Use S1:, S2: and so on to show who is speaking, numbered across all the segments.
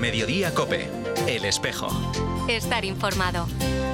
S1: Mediodía COPE. El Espejo.
S2: Estar informado.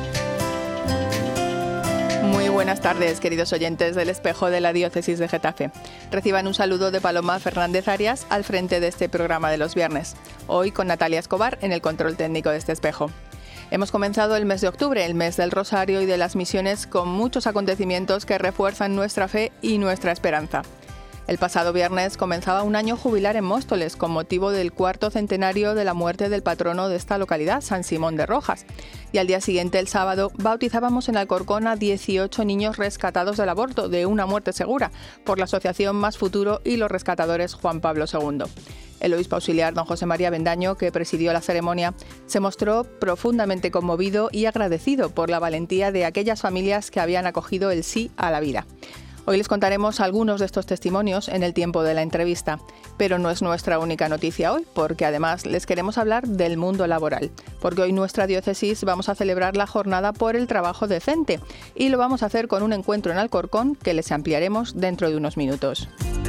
S3: Muy buenas tardes, queridos oyentes del Espejo de la Diócesis de Getafe. Reciban un saludo de Paloma Fernández Arias al frente de este programa de los viernes. Hoy con Natalia Escobar en el control técnico de este espejo. Hemos comenzado el mes de octubre, el mes del Rosario y de las misiones, con muchos acontecimientos que refuerzan nuestra fe y nuestra esperanza. El pasado viernes comenzaba un año jubilar en Móstoles con motivo del 4º centenario de la muerte del patrono de esta localidad, San Simón de Rojas. Y al día siguiente, el sábado, bautizábamos en Alcorcón a 18 niños rescatados del aborto de una muerte segura por la asociación Más Futuro y los rescatadores Juan Pablo II. El obispo auxiliar don José María Bendaño, que presidió la ceremonia, se mostró profundamente conmovido y agradecido por la valentía de aquellas familias que habían acogido el sí a la vida. Hoy les contaremos algunos de estos testimonios en el tiempo de la entrevista, pero no es nuestra única noticia hoy, porque además les queremos hablar del mundo laboral, porque hoy nuestra diócesis vamos a celebrar la jornada por el trabajo decente y lo vamos a hacer con un encuentro en Alcorcón que les ampliaremos dentro de unos minutos.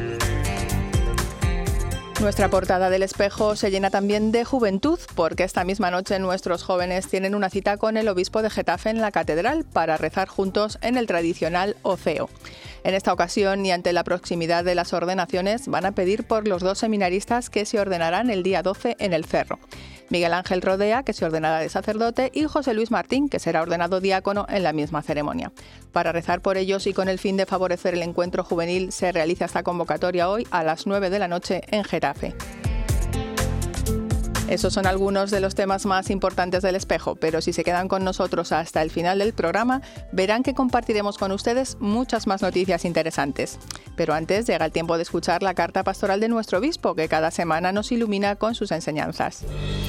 S3: Nuestra portada del Espejo se llena también de juventud, porque esta misma noche nuestros jóvenes tienen una cita con el obispo de Getafe en la catedral para rezar juntos en el tradicional Oceo. En esta ocasión, y ante la proximidad de las ordenaciones, van a pedir por los 2 seminaristas que se ordenarán el día 12 en el Cerro. Miguel Ángel Rodea, que se ordenará de sacerdote, y José Luis Martín, que será ordenado diácono en la misma ceremonia. Para rezar por ellos y con el fin de favorecer el encuentro juvenil, se realiza esta convocatoria hoy a las 9 de la noche en Getafe. Esos son algunos de los temas más importantes del Espejo, pero si se quedan con nosotros hasta el final del programa, verán que compartiremos con ustedes muchas más noticias interesantes. Pero antes llega el tiempo de escuchar la carta pastoral de nuestro obispo, que cada semana nos ilumina con sus enseñanzas.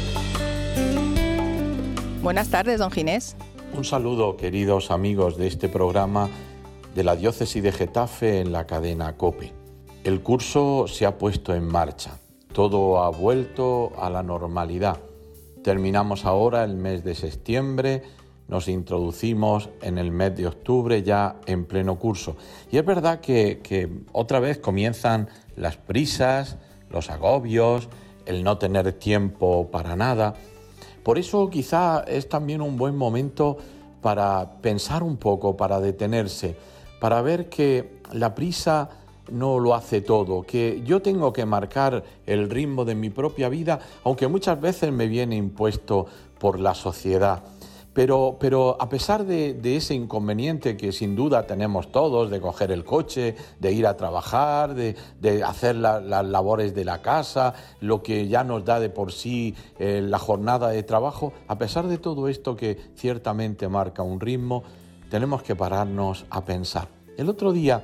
S3: Buenas tardes, don Ginés.
S4: Un saludo, queridos amigos de este programa de la Diócesis de Getafe en la cadena COPE. El curso se ha puesto en marcha. Todo ha vuelto a la normalidad. Terminamos ahora el mes de septiembre, nos introducimos en el mes de octubre ya en pleno curso. Y es verdad que otra vez comienzan las prisas, los agobios, el no tener tiempo para nada. Por eso quizá es también un buen momento para pensar un poco, para detenerse, para ver que la prisa no lo hace todo, que yo tengo que marcar el ritmo de mi propia vida, aunque muchas veces me viene impuesto por la sociedad. Pero a pesar de ese inconveniente que sin duda tenemos todos, de coger el coche, de ir a trabajar, de hacer las labores de la casa, lo que ya nos da de por sí la jornada de trabajo, a pesar de todo esto que ciertamente marca un ritmo, tenemos que pararnos a pensar. El otro día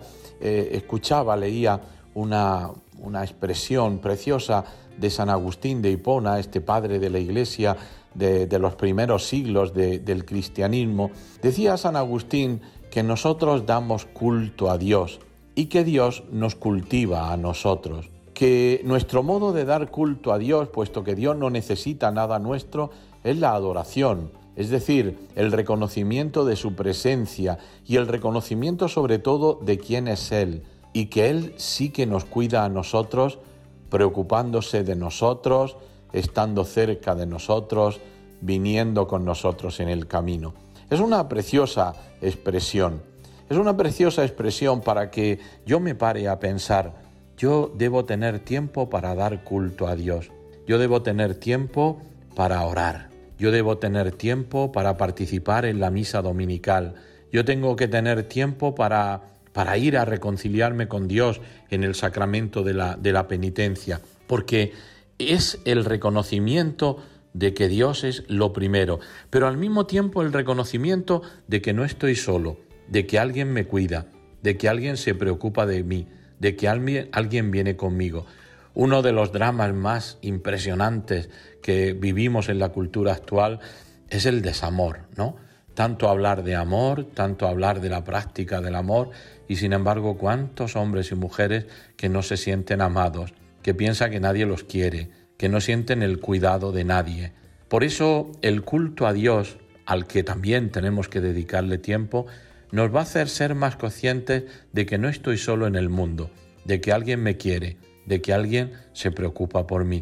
S4: leía una expresión preciosa de San Agustín de Hipona, este padre de la Iglesia de los primeros siglos del cristianismo. Decía San Agustín que nosotros damos culto a Dios y que Dios nos cultiva a nosotros. Que nuestro modo de dar culto a Dios, puesto que Dios no necesita nada nuestro, es la adoración. Es decir, el reconocimiento de su presencia y el reconocimiento sobre todo de quién es Él y que Él sí que nos cuida a nosotros, preocupándose de nosotros, estando cerca de nosotros, viniendo con nosotros en el camino. Es una preciosa expresión. Es una preciosa expresión para que yo me pare a pensar, yo debo tener tiempo para dar culto a Dios. Yo debo tener tiempo para orar. Yo debo tener tiempo para participar en la misa dominical. Yo tengo que tener tiempo para ir a reconciliarme con Dios en el sacramento de la penitencia, porque es el reconocimiento de que Dios es lo primero, pero al mismo tiempo el reconocimiento de que no estoy solo, de que alguien me cuida, de que alguien se preocupa de mí, de que alguien viene conmigo. Uno de los dramas más impresionantes que vivimos en la cultura actual es el desamor, ¿no? Tanto hablar de amor, tanto hablar de la práctica del amor, y sin embargo, ¿cuántos hombres y mujeres que no se sienten amados, que piensan que nadie los quiere, que no sienten el cuidado de nadie? Por eso el culto a Dios, al que también tenemos que dedicarle tiempo, nos va a hacer ser más conscientes de que no estoy solo en el mundo, de que alguien me quiere, de que alguien se preocupa por mí.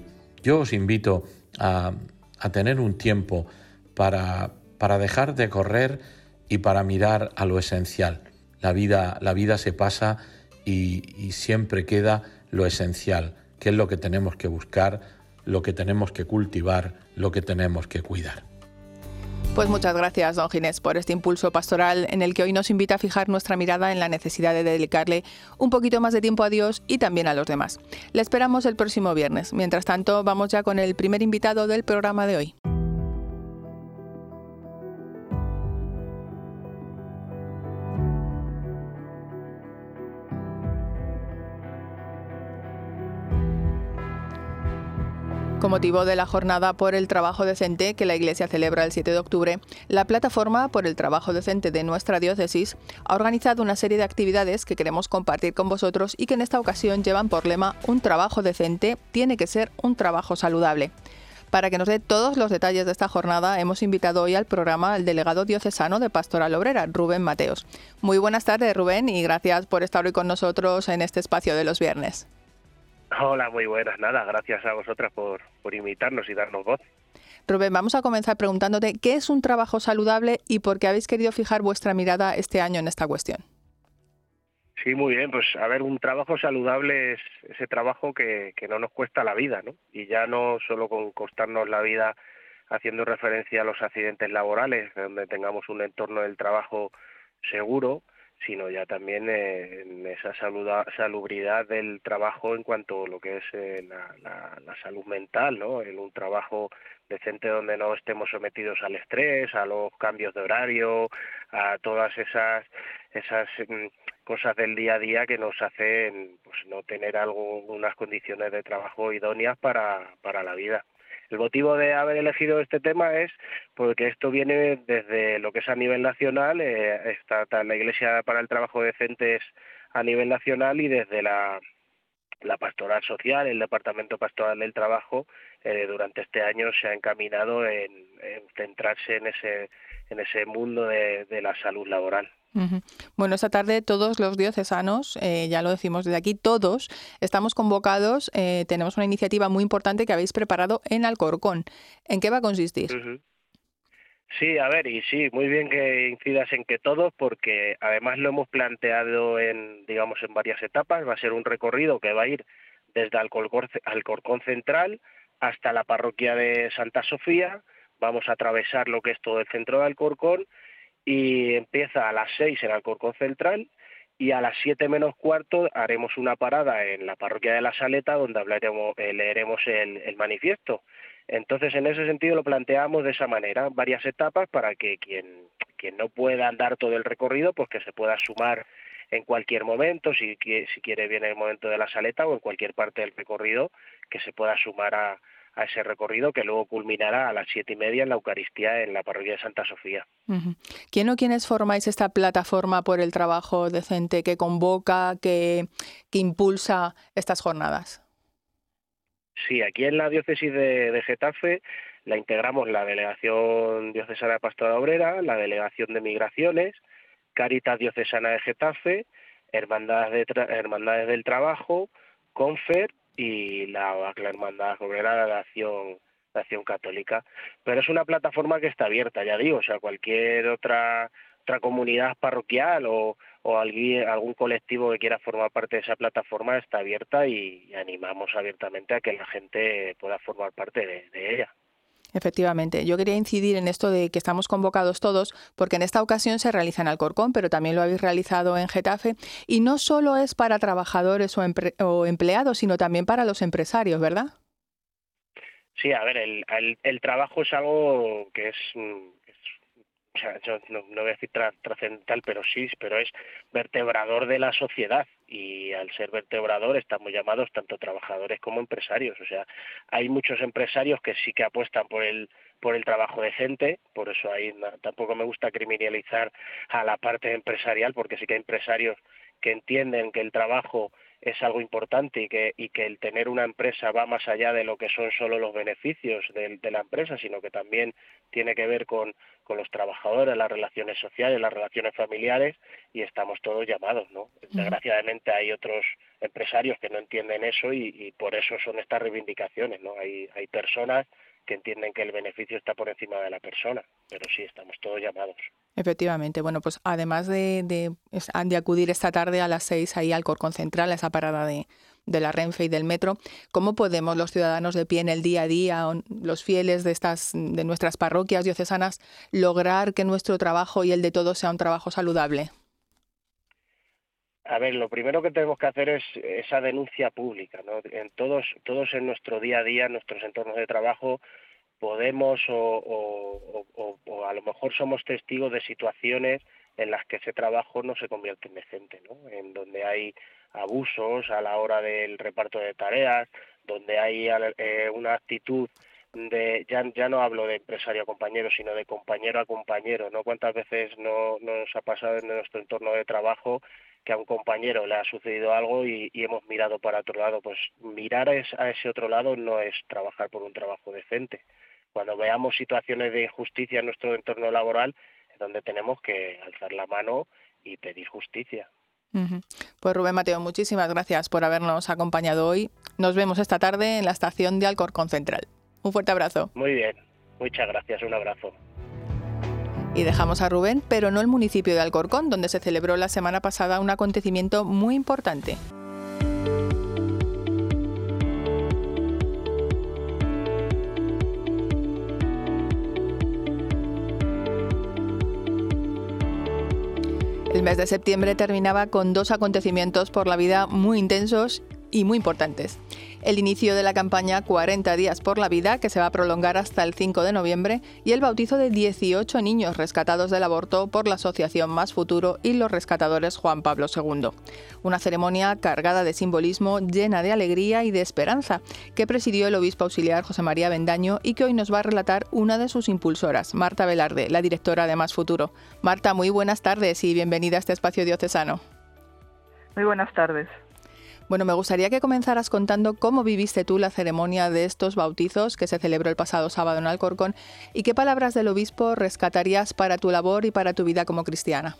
S4: Yo os invito a tener un tiempo para dejar de correr y para mirar a lo esencial. La vida se pasa y siempre queda lo esencial, que es lo que tenemos que buscar, lo que tenemos que cultivar, lo que tenemos que cuidar.
S3: Pues muchas gracias, don Ginés, por este impulso pastoral en el que hoy nos invita a fijar nuestra mirada en la necesidad de dedicarle un poquito más de tiempo a Dios y también a los demás. Le esperamos el próximo viernes. Mientras tanto, vamos ya con el primer invitado del programa de hoy. Con motivo de la Jornada por el Trabajo Decente que la Iglesia celebra el 7 de octubre, la Plataforma por el Trabajo Decente de nuestra diócesis ha organizado una serie de actividades que queremos compartir con vosotros y que en esta ocasión llevan por lema un trabajo decente tiene que ser un trabajo saludable. Para que nos dé todos los detalles de esta jornada, hemos invitado hoy al programa al delegado diocesano de Pastoral Obrera, Rubén Mateos. Muy buenas tardes, Rubén, y gracias por estar hoy con nosotros en este espacio de los viernes.
S5: Hola, muy buenas. Nada, gracias a vosotras por invitarnos y darnos voz.
S3: Rubén, vamos a comenzar preguntándote qué es un trabajo saludable y por qué habéis querido fijar vuestra mirada este año en esta cuestión.
S5: Sí, muy bien. Pues a ver, un trabajo saludable es ese trabajo que no nos cuesta la vida, ¿no? Y ya no solo con costarnos la vida haciendo referencia a los accidentes laborales, donde tengamos un entorno del trabajo seguro, sino ya también en esa salubridad del trabajo en cuanto a lo que es la salud mental, ¿no? En un trabajo decente donde no estemos sometidos al estrés, a los cambios de horario, a todas esas cosas del día a día que nos hacen pues no tener unas condiciones de trabajo idóneas para la vida. El motivo de haber elegido este tema es porque esto viene desde lo que es a nivel nacional, la Iglesia para el Trabajo Decente es a nivel nacional y desde la Pastoral Social, el Departamento Pastoral del Trabajo, durante este año se ha encaminado en centrarse en ese mundo de la salud laboral.
S3: Uh-huh. Bueno, esta tarde todos los diocesanos, ya lo decimos desde aquí, todos estamos convocados, tenemos una iniciativa muy importante que habéis preparado en Alcorcón. ¿En qué va a consistir?
S5: Uh-huh. Sí, a ver, y sí, muy bien que incidas en que todos, porque además lo hemos planteado en varias etapas. Va a ser un recorrido que va a ir desde Alcorcón Central hasta la parroquia de Santa Sofía. Vamos a atravesar lo que es todo el centro de Alcorcón y empieza a las 6 en Alcorcón Central y a las 7 menos cuarto haremos una parada en la parroquia de La Saleta donde leeremos el manifiesto. Entonces, en ese sentido lo planteamos de esa manera, varias etapas para que quien no pueda andar todo el recorrido, pues que se pueda sumar en cualquier momento, si quiere bien en el momento de La Saleta o en cualquier parte del recorrido, que se pueda sumar a ese recorrido que luego culminará a las 7:30 en la Eucaristía en la parroquia de Santa Sofía.
S3: Uh-huh. ¿Quién o quiénes formáis esta plataforma por el trabajo decente que convoca, que impulsa estas jornadas?
S5: Sí, aquí en la diócesis de Getafe la integramos la Delegación Diocesana de Pastoral Obrera, la Delegación de Migraciones, Cáritas Diocesana de Getafe, Hermandades del Trabajo, Confer y la Hermandad Obrera de Acción Católica. Pero es una plataforma que está abierta, ya digo, o sea, cualquier otra comunidad parroquial o algún colectivo que quiera formar parte de esa plataforma está abierta y animamos abiertamente a que la gente pueda formar parte de ella.
S3: Efectivamente, yo quería incidir en esto de que estamos convocados todos, porque en esta ocasión se realiza en Alcorcón, pero también lo habéis realizado en Getafe, y no solo es para trabajadores o empleados, sino también para los empresarios, ¿verdad?
S5: Sí, a ver, el trabajo es algo que es o sea, yo no voy a decir trascendental, pero es vertebrador de la sociedad y al ser vertebrador estamos llamados tanto trabajadores como empresarios. O sea, hay muchos empresarios que sí que apuestan por el trabajo decente, por eso ahí tampoco me gusta criminalizar a la parte empresarial, porque sí que hay empresarios que entienden que el trabajo es algo importante y que el tener una empresa va más allá de lo que son solo los beneficios de la empresa, sino que también tiene que ver con los trabajadores, las relaciones sociales, las relaciones familiares, y estamos todos llamados, ¿no? Desgraciadamente hay otros empresarios que no entienden eso y por eso son estas reivindicaciones, ¿no? Hay personas que entienden que el beneficio está por encima de la persona, pero sí, estamos todos llamados.
S3: Efectivamente. Bueno, pues además de acudir esta tarde a las 6 ahí al Alcorcón Central, a esa parada de la Renfe y del metro, ¿cómo podemos los ciudadanos de pie en el día a día, los fieles de nuestras parroquias diocesanas, lograr que nuestro trabajo y el de todos sea un trabajo saludable?
S5: A ver, lo primero que tenemos que hacer es esa denuncia pública, ¿no? En todos en nuestro día a día, en nuestros entornos de trabajo, podemos o a lo mejor somos testigos de situaciones en las que ese trabajo no se convierte en decente, ¿no? En donde hay abusos a la hora del reparto de tareas, donde hay una actitud de ya no hablo de empresario a compañero, sino de compañero a compañero, ¿no? ¿Cuántas veces no nos ha pasado en nuestro entorno de trabajo que a un compañero le ha sucedido algo y hemos mirado para otro lado? Pues mirar a ese otro lado no es trabajar por un trabajo decente. Cuando veamos situaciones de injusticia en nuestro entorno laboral, es donde tenemos que alzar la mano y pedir justicia.
S3: Pues Rubén Mateo, muchísimas gracias por habernos acompañado hoy. Nos vemos esta tarde en la estación de Alcorcón Central. Un fuerte abrazo.
S5: Muy bien, muchas gracias, un abrazo.
S3: Y dejamos a Rubén, pero no el municipio de Alcorcón, donde se celebró la semana pasada un acontecimiento muy importante. El mes de septiembre terminaba con dos acontecimientos por la vida muy intensos y muy importantes. El inicio de la campaña 40 días por la vida, que se va a prolongar hasta el 5 de noviembre, y el bautizo de 18 niños rescatados del aborto por la asociación Más Futuro y los rescatadores Juan Pablo II. Una ceremonia cargada de simbolismo, llena de alegría y de esperanza, que presidió el obispo auxiliar José María Bendaño y que hoy nos va a relatar una de sus impulsoras, Marta Velarde, la directora de Más Futuro. Marta, muy buenas tardes y bienvenida a este espacio diocesano.
S6: Muy buenas tardes.
S3: Bueno, me gustaría que comenzaras contando cómo viviste tú la ceremonia de estos bautizos que se celebró el pasado sábado en Alcorcón y qué palabras del obispo rescatarías para tu labor y para tu vida como cristiana.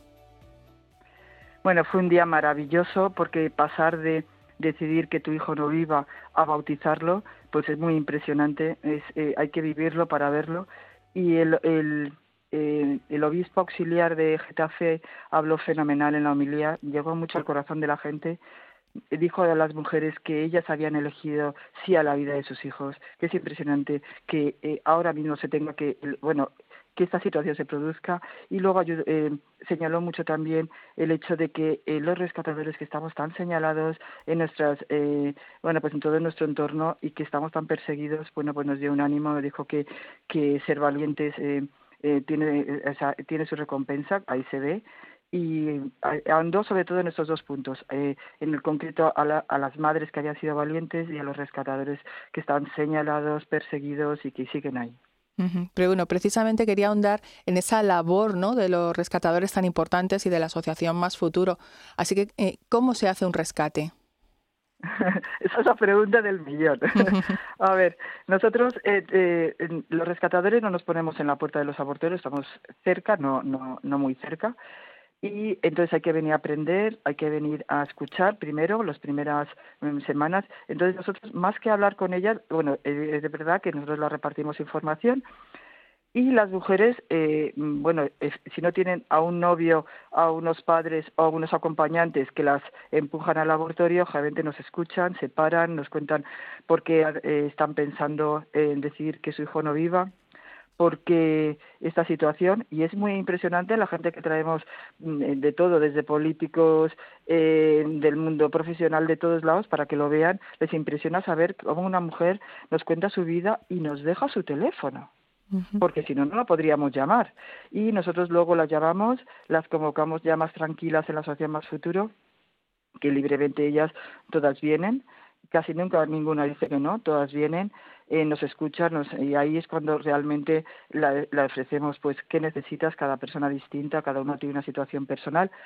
S6: Bueno, fue un día maravilloso porque pasar de decidir que tu hijo no viva a bautizarlo, pues es muy impresionante, hay que vivirlo para verlo. Y el obispo auxiliar de Getafe habló fenomenal en la homilía, llegó mucho al corazón de la gente. Dijo a las mujeres que ellas habían elegido sí a la vida de sus hijos, que es impresionante que ahora mismo se tenga que esta situación se produzca, y luego señaló mucho también el hecho de que los rescatadores que estamos tan señalados en nuestras pues en todo nuestro entorno y que estamos tan perseguidos, pues nos dio un ánimo, dijo que ser valientes tiene su recompensa, ahí se ve. Y ahondó sobre todo en estos dos puntos, en el concreto a las madres que habían sido valientes y a los rescatadores que están señalados, perseguidos y que siguen ahí.
S3: Pero bueno, precisamente quería ahondar en esa labor, ¿no?, de los rescatadores tan importantes y de la asociación Más Futuro. Así que, ¿cómo se hace un rescate?
S6: Esa es la pregunta del millón. A ver, nosotros los rescatadores no nos ponemos en la puerta de los abortorios, estamos cerca, no muy cerca. Y entonces hay que venir a aprender, hay que venir a escuchar primero, las primeras semanas. Entonces nosotros, más que hablar con ellas, es de verdad que nosotros les repartimos información. Y las mujeres, si no tienen a un novio, a unos padres o a unos acompañantes que las empujan al abortorio, generalmente nos escuchan, se paran, nos cuentan por qué están pensando en decidir que su hijo no viva. Porque esta situación, y es muy impresionante la gente que traemos de todo, desde políticos, del mundo profesional, de todos lados, para que lo vean, les impresiona saber cómo una mujer nos cuenta su vida y nos deja su teléfono, porque si no, no la podríamos llamar. Y nosotros luego las llamamos, las convocamos ya más tranquilas en la Asociación Más Futuro, que libremente ellas todas vienen, casi nunca ninguna dice que no, todas vienen, nos escuchan, y ahí es cuando realmente la ofrecemos, pues qué necesitas, cada persona distinta, cada uno tiene una situación personal,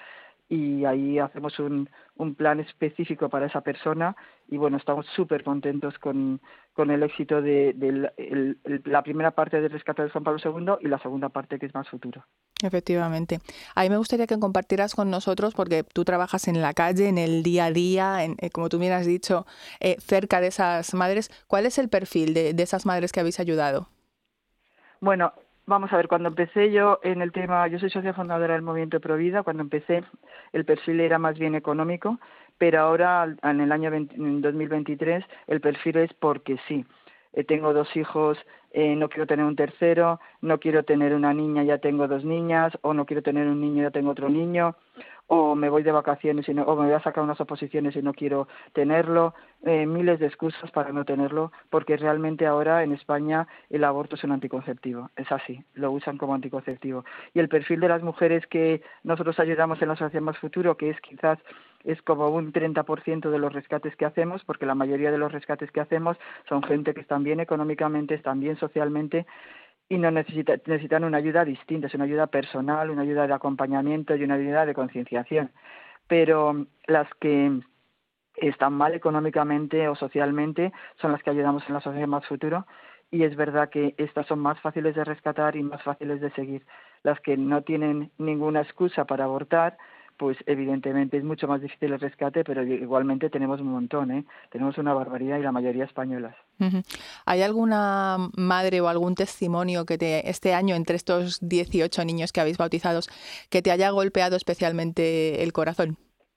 S6: y ahí hacemos un plan específico para esa persona y bueno, estamos súper contentos con el éxito de la primera parte del rescate de Juan Pablo II y la segunda parte que es Más Futuro.
S3: Efectivamente. A mí me gustaría que compartieras con nosotros, porque tú trabajas en la calle, en el día a día, como tú bien has dicho, cerca de esas madres. ¿Cuál es el perfil de esas madres que habéis ayudado?
S6: Bueno, vamos a ver, cuando empecé yo en el tema, yo soy socia fundadora del Movimiento Provida, cuando empecé el perfil era más bien económico, pero ahora en el año 2023 el perfil es porque sí. Tengo 2 hijos, no quiero tener un tercero, no quiero tener una niña, ya tengo 2 niñas, o no quiero tener un niño, ya tengo otro niño, o me voy de vacaciones o me voy a sacar unas oposiciones y no quiero tenerlo, miles de excusas para no tenerlo, porque realmente ahora en España el aborto es un anticonceptivo, es así, lo usan como anticonceptivo. Y el perfil de las mujeres que nosotros ayudamos en la Asociación Más Futuro, que es quizás es como un 30% de los rescates que hacemos, porque la mayoría de los rescates que hacemos son gente que están bien económicamente, están bien socialmente y no necesitan una ayuda distinta, es una ayuda personal, una ayuda de acompañamiento y una ayuda de concienciación. Pero las que están mal económicamente o socialmente son las que ayudamos en la Asociación Más Futuro y es verdad que estas son más fáciles de rescatar y más fáciles de seguir. Las que no tienen ninguna excusa para abortar, pues evidentemente es mucho más difícil el rescate, pero igualmente tenemos un montón, tenemos una barbaridad y la mayoría españolas.
S3: Uh-huh. ¿Hay alguna madre o algún testimonio que este año, entre estos 18 niños que habéis bautizados, que te haya golpeado especialmente el corazón?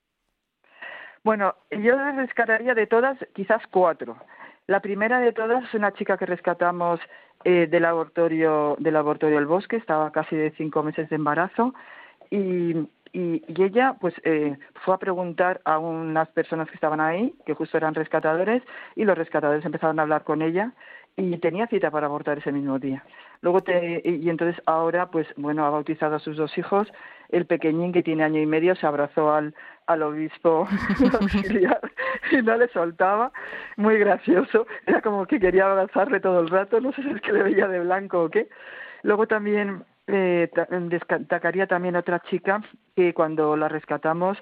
S6: Bueno, yo rescataría de todas quizás 4. La primera de todas es una chica que rescatamos del laboratorio del Bosque, estaba casi de 5 meses de embarazo y ella pues fue a preguntar a unas personas que estaban ahí, que justo eran rescatadores, y los rescatadores empezaron a hablar con ella y tenía cita para abortar ese mismo día. Y entonces ahora pues bueno, ha bautizado a sus 2 hijos. El pequeñín, que tiene 1 año y medio, se abrazó al obispo auxiliar y no le soltaba, muy gracioso, era como que quería abrazarle todo el rato, no sé si es que le veía de blanco o qué. Luego también destacaría también otra chica que cuando la rescatamos,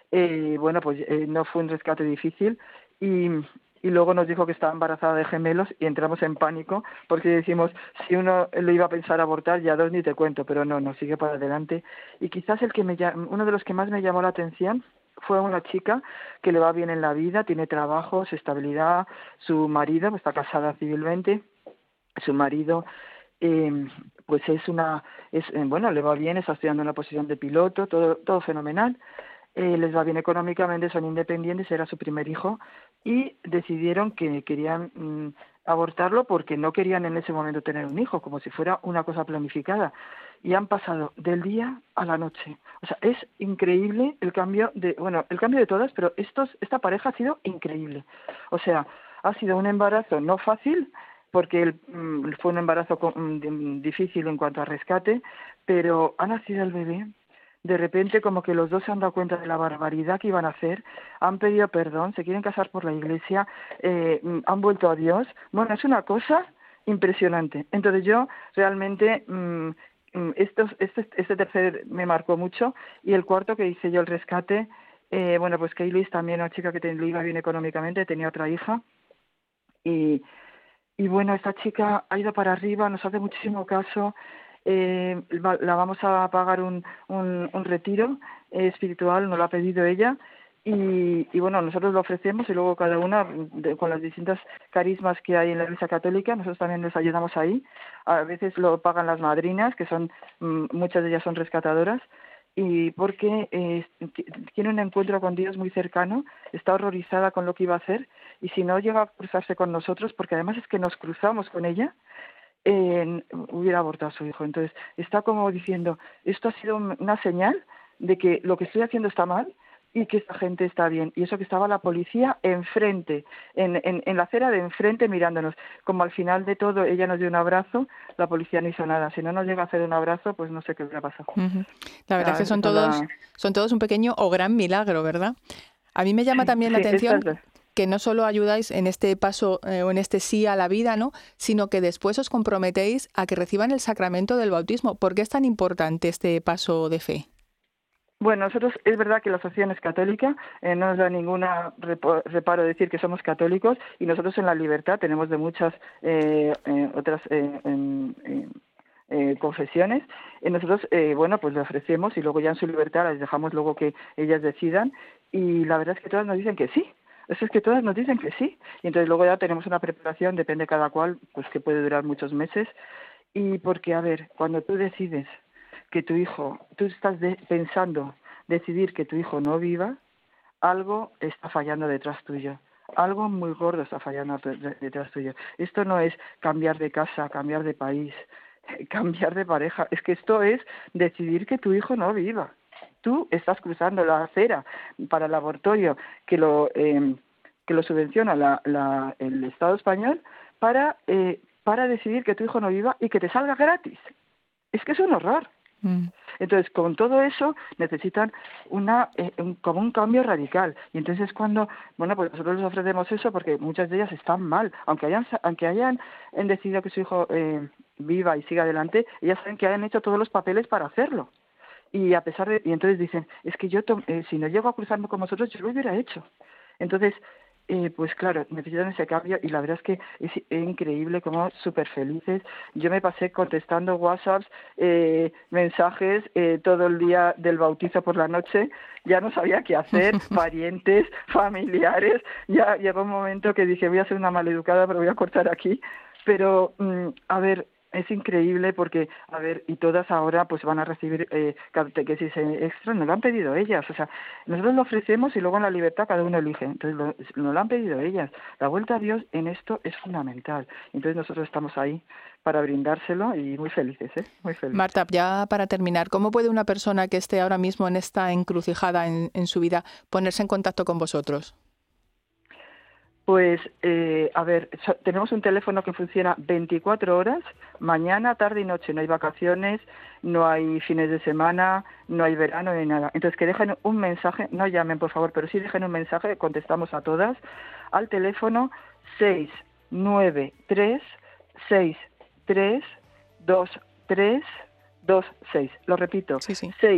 S6: no fue un rescate difícil y luego nos dijo que estaba embarazada de gemelos y entramos en pánico porque decimos, si uno lo iba a pensar abortar, ya 2 ni te cuento, pero no, sigue para adelante. Y quizás uno de los que más me llamó la atención fue una chica que le va bien en la vida, tiene trabajo, su estabilidad, su marido, está casada civilmente, su marido pues le va bien, está estudiando en la posición de piloto, todo fenomenal, les va bien económicamente, son independientes, era su primer hijo y decidieron que querían abortarlo porque no querían en ese momento tener un hijo, como si fuera una cosa planificada, y han pasado del día a la noche. O sea, es increíble el cambio de todas, pero esta pareja ha sido increíble. O sea, ha sido un embarazo no fácil, porque fue un embarazo difícil en cuanto a rescate, pero ha nacido el bebé. De repente como que los 2 se han dado cuenta de la barbaridad que iban a hacer, han pedido perdón, se quieren casar por la iglesia, han vuelto a Dios. Bueno, es una cosa impresionante. Entonces yo realmente este tercer me marcó mucho y el cuarto que hice yo el rescate, pues Kaylis también, una chica que le iba bien económicamente, tenía otra hija y bueno, esta chica ha ido para arriba, nos hace muchísimo caso. La vamos a pagar un retiro espiritual, nos lo ha pedido ella y bueno, nosotros lo ofrecemos y luego cada una con las distintas carismas que hay en la Iglesia Católica, nosotros también les ayudamos ahí. A veces lo pagan las madrinas, que son muchas de ellas son rescatadoras, y porque tiene un encuentro con Dios muy cercano, está horrorizada con lo que iba a hacer y si no llega a cruzarse con nosotros, porque además es que nos cruzamos con ella, hubiera abortado a su hijo. Entonces está como diciendo, esto ha sido una señal de que lo que estoy haciendo está mal y que esta gente está bien. Y eso que estaba la policía enfrente, en la acera de enfrente mirándonos. Como al final de todo ella nos dio un abrazo, la policía no hizo nada. Si no nos llega a hacer un abrazo, pues no sé qué hubiera pasado.
S3: Uh-huh. La verdad es que son todos un pequeño o gran milagro, ¿verdad? A mí me llama también la atención que no solo ayudáis en este paso o en este sí a la vida, ¿no?, sino que después os comprometéis a que reciban el sacramento del bautismo. ¿Por qué es tan importante este paso de fe?
S6: Bueno, nosotros es verdad que la asociación es católica, no nos da ninguna reparo decir que somos católicos, y nosotros en La Libertad tenemos de muchas otras confesiones. Nosotros, pues le ofrecemos, y luego ya en su libertad les dejamos luego que ellas decidan, y la verdad es que todas nos dicen que sí. Eso es que todas nos dicen que sí. Y entonces luego ya tenemos una preparación, depende cada cual, pues que puede durar muchos meses. Y porque, a ver, cuando tú decides que tu hijo, tú estás pensando decidir que tu hijo no viva, algo está fallando detrás tuyo. Algo muy gordo está fallando detrás tuyo. Esto no es cambiar de casa, cambiar de país, cambiar de pareja. Es que esto es decidir que tu hijo no viva. Tú estás cruzando la acera para el laboratorio que lo subvenciona el Estado español para decidir que tu hijo no viva y que te salga gratis. Es que es un horror. Entonces, con todo eso necesitan como un cambio radical. Y entonces es cuando, pues nosotros les ofrecemos eso, porque muchas de ellas están mal. Aunque hayan decidido que su hijo viva y siga adelante, ellas saben que han hecho todos los papeles para hacerlo. Y entonces dicen, es que yo si no llego a cruzarme con vosotros, yo lo hubiera hecho. Entonces, pues claro, necesitan ese cambio, y la verdad es que es increíble, como súper felices. Yo me pasé contestando WhatsApps, mensajes todo el día del bautizo por la noche. Ya no sabía qué hacer, parientes, familiares. Ya llegó un momento que dije, voy a ser una maleducada, pero voy a cortar aquí. Pero, a ver, es increíble porque, a ver, y todas ahora pues van a recibir catequesis extra, nos lo han pedido ellas. O sea, nosotros lo ofrecemos y luego en La Libertad cada uno elige. Entonces nos lo han pedido ellas. La vuelta a Dios en esto es fundamental. Entonces nosotros estamos ahí para brindárselo, y muy felices, muy felices.
S3: Marta, ya para terminar, ¿cómo puede una persona que esté ahora mismo en esta encrucijada en su vida ponerse en contacto con vosotros?
S6: Pues, a ver, tenemos un teléfono que funciona 24 horas, mañana, tarde y noche. No hay vacaciones, no hay fines de semana, no hay verano, ni nada. Entonces, que dejen un mensaje, no llamen, por favor, pero sí dejen un mensaje, contestamos a todas, al teléfono 693-632326. Lo repito, sí.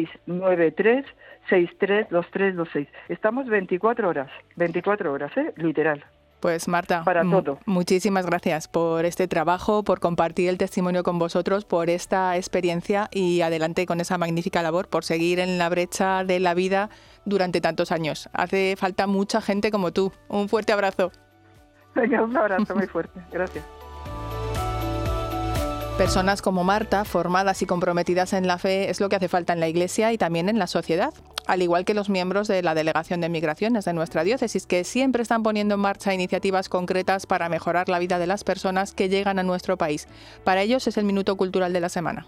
S6: 693-632326. Estamos 24 horas, literal.
S3: Pues Marta,
S6: para todo.
S3: Muchísimas gracias por este trabajo, por compartir el testimonio con vosotros, por esta experiencia, y adelante con esa magnífica labor, por seguir en la brecha de la vida durante tantos años. Hace falta mucha gente como tú. Un fuerte abrazo.
S6: Venga, un abrazo muy fuerte. Gracias.
S3: Personas como Marta, formadas y comprometidas en la fe, es lo que hace falta en la Iglesia y también en la sociedad, al igual que los miembros de la Delegación de Migraciones de nuestra diócesis, que siempre están poniendo en marcha iniciativas concretas para mejorar la vida de las personas que llegan a nuestro país. Para ellos es el Minuto Cultural de la semana.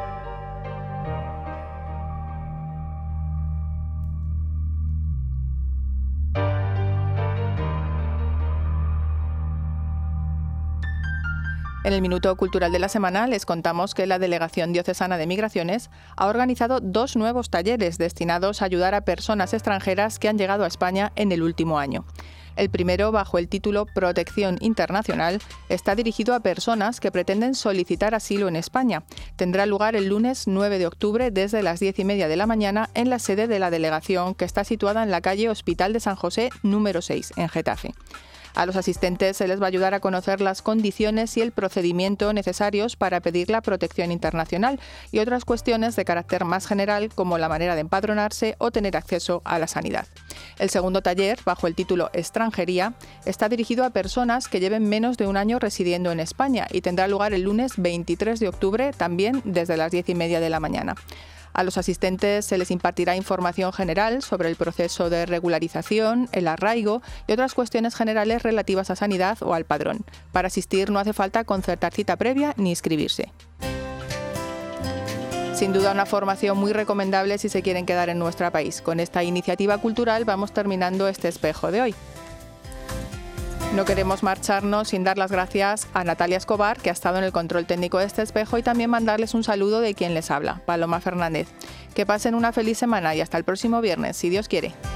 S3: En el Minuto Cultural de la Semana les contamos que la Delegación Diocesana de Migraciones ha organizado 2 nuevos talleres destinados a ayudar a personas extranjeras que han llegado a España en el último año. El primero, bajo el título Protección Internacional, está dirigido a personas que pretenden solicitar asilo en España. Tendrá lugar el lunes 9 de octubre desde las 10:30 de la mañana en la sede de la delegación, que está situada en la calle Hospital de San José número 6, en Getafe. A los asistentes se les va a ayudar a conocer las condiciones y el procedimiento necesarios para pedir la protección internacional y otras cuestiones de carácter más general, como la manera de empadronarse o tener acceso a la sanidad. El segundo taller, bajo el título Extranjería, está dirigido a personas que lleven menos de un año residiendo en España y tendrá lugar el lunes 23 de octubre, también desde las 10:30 de la mañana. A los asistentes se les impartirá información general sobre el proceso de regularización, el arraigo y otras cuestiones generales relativas a sanidad o al padrón. Para asistir no hace falta concertar cita previa ni inscribirse. Sin duda una formación muy recomendable si se quieren quedar en nuestro país. Con esta iniciativa cultural vamos terminando este espejo de hoy. No queremos marcharnos sin dar las gracias a Natalia Escobar, que ha estado en el control técnico de este espejo, y también mandarles un saludo de quien les habla, Paloma Fernández. Que pasen una feliz semana y hasta el próximo viernes, si Dios quiere.